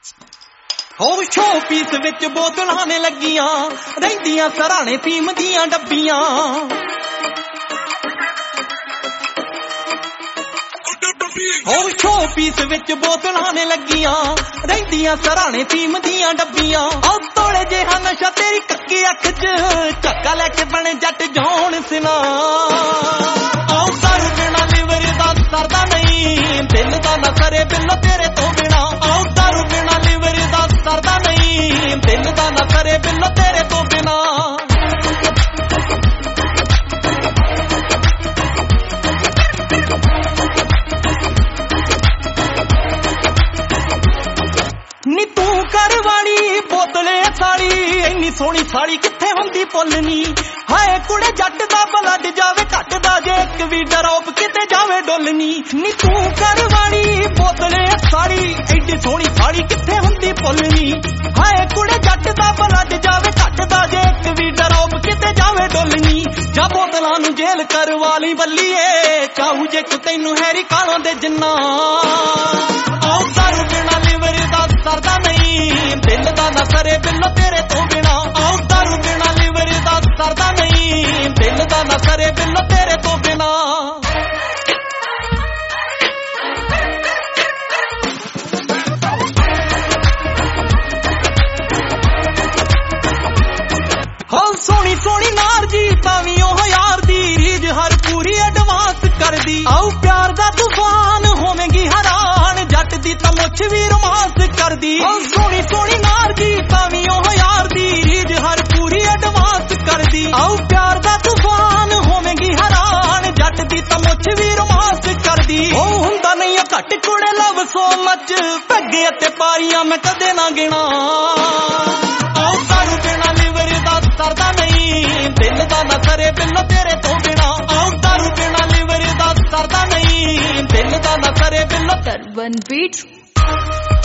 ਹੋ ਸ਼ੋਪੀਸ ਵਿੱਚ ਬੋਤਲਾਂ ਨੇ ਲੱਗੀਆਂ ਰਹਿੰਦੀਆਂ ਸਰਾਣੇ ਫੀਮ ਦੀਆਂ ਡੱਬੀਆਂ ਹੋ ਸ਼ੋਪੀਸ ਵਿੱਚ ਬੋਤਲਾਂ ਨੇ ਲੱਗੀਆਂ ਰਹਿੰਦੀਆਂ ਸਰਾਣੇ ਫੀਮ ਦੀਆਂ ਡੱਬੀਆਂ ਉਹ ਤੋਲੇ ਜਿਹਾ ਨਸ਼ਾ ਤੇਰੀ ਕੱਕੀ ਅੱਖ 'ਚ ਝੱਕਾ ਲੈ ਕੇ ਬਣੇ ਜੱਟ ਜੌਣ ਸਿਨਾ ਆਉ ਦਾਰੂ ਬਿਨਾ ਲਿਵਰ ਦਾ ਸਰਦਾ ਨਹੀਂ ਦਿਲ ਦਾ ਨਾ ਸਰੇ ਬਿੱਲੋ ਤੇਰੇ ਤੋਂ ਬਿਨਾ ਆਉ ਦਾਰੂ ਬਿਨਾ ਲਿਵਰ ਦਾ ਸਰਦਾ ਨਹੀਂ ਦਿਲ ਦਾ ਨਾ ਸਰੇ ਬਿੱਲੋ ਤੇਰੇ ਤੋਂ ਬਿਨਾ ਨੀ ਤੂੰ ਕਰ ਵਾਲੀ ਬੋਤਲੇ ਸਾਲੀ ਇੰਨੀ ਸੋਹਣੀ ਸਾਲੀ ਕਿੱਥੇ ਹੁੰਦੀ ਪੁੱਲਨੀ ਹਾਏ ਕੁੜੇ ਜੱਟ ਦਾ ਬਲੱਡ ਜਾਵੇ ਘਟਦਾ ਜੇ ਇੱਕ ਵੀ ਡਰੋਪ ਕਿਤੇ ਜਾਵੇ ਡੋਲਨੀ ਨੀ ਤੂੰ ਕਰ ਵਾਲੀ ਬੋਤਲੇ ਸਾਲੀ ਐਡੀ ਸੋਹਣੀ ਸਾਲੀ ਕਿੱਥੇ ਹੁੰਦੀ ਪੁੱਲਨੀ ਹਾਏ ਕੁੜੇ ਜੱਟ ਦਾ ਬਲੱਡ ਜਾਵੇ ਘਟਦਾ ਜੇ ਇੱਕ ਵੀ ਡਰੋਪ ਕਿਤੇ ਜਾਵੇ ਡੋਲਨੀ ਜਾ ਬੋਤਲਾਂ ਨੂੰ ਜੇਲ ਕਰਵਾ ਲਈ ਬੱਲੀਏ ਚਾਹੂ ਜੇ ਕੋ ਤੈਨੂੰ ਹੈਰੀ ਕਾਲਾਂ ਦੇ ਜਿੰਨਾ ਆਉ ਦਾਰੂ ਬਿਨਾ ਲਿਵਰ ਦਾ ਸਰਦਾ ਨਹੀਂ ਦਿਲ ਦਾ ਨਾ ਸਰੇ ਬਿੱਲੋ ਤੇਰੇ ਤੋਂ ਬਿਨਾ ਆਉ ਦਾਰੂ ਬਿਨਾ ਲਿਵਰ ਦਾ ਸਰਦਾ ਨਹੀਂ ਦਿਲ ਦਾ ਨਾ ਸਰੇ ਬਿੱਲੋ ਤੇਰੇ ਤੋਂ ਬਿਨਾ ਹੋ ਸੋਹਣੀ ਸੋਹਣੀ ਨਾਰ ਜੀ ਤਾਂ ਵੀ ਉਹ ਯਾਰ ਦੀ ਰੀਝ ਹਰ ਪੂਰੀ ਐਡਵਾਂਸ ਕਰਦੀ ਆਉ ਪਿਆਰ ਦਾ ਤੂਫਾਨ ਹੋਵੇਂਗੀ ਹੈਰਾਨ ਜੱਟ ਦੀ ਤਾਂ ਮੁੱਛ ਵੀ ਰੋਮਾਂਸ ਕਰਦੀ ਹੋ ਸੋਹਣੀ ਸੋਹਣੀ ਨਾਰ ਜੀ ਤਾਂ ਵੀ ਉਹ ਯਾਰ ਦੀ ਰੀਝ ਹਰ ਪੂਰੀ ਐਡਵਾਂਸ ਕਰਦੀ ਆਉ ਪਿਆਰ ਦਾ ਤੂਫਾਨ ਹੋਵੇਂਗੀ ਹੈਰਾਨ ਜੱਟ ਦੀ ਤਾਂ ਮੁੱਛ ਵੀ ਰੋਮਾਂਸ ਕਰਦੀ ਉਹ ਹੁੰਦਾ ਨਹੀਂ ਆ ਘੱਟ ਕੁੜੇ ਲਵ ਸੋ ਮੱਚ ਭੱਗੇ ਅਤੇ ਪਾਰੀਆਂ ਮੈਂ ਕਦੇ ਨਾ ਗਿਣਾ ਆਉ ਦਾਰੂ ਬਿਨਾ ਲਿਵਰ ਦਾ ਸਰਦਾ ਨਹੀਂ ਦਿਲ ਦਾ ਨਾ ਸਰੇ ਬਿੱਲੋ ਤੇਰੇ ਤੋਂ ਬਿਨਾ ਆਉ ਦਾਰੂ ਬਿਨਾ ਲਿਵਰ ਦਾ ਸਰਦਾ ਨਹੀਂ ਦਿਲ ਦਾ ਨਾ ਸਰੇ ਬਿੱਲੋ Urban Beats